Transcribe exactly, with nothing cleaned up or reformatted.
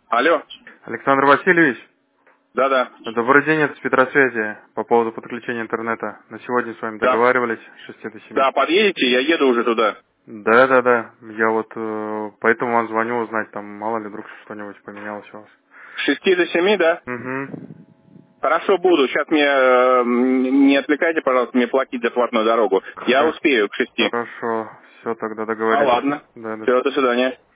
Алло. Александр Васильевич, Да-да. добрый день, это с Петросвязи по поводу подключения интернета. На сегодня с вами Да. договаривались с шести до семи. Да, подъедете, я еду уже туда. Да, да, да. Я вот э, поэтому вам звоню узнать, там мало ли вдруг что-нибудь поменялось у вас. С шести до семи, да? Угу. Хорошо, буду. Сейчас мне э, не отвлекайте, пожалуйста, мне платить за платную дорогу. Я Хорошо. успею к шести. Хорошо. Все, тогда А договорились. ладно. Да, до Все, до свидания.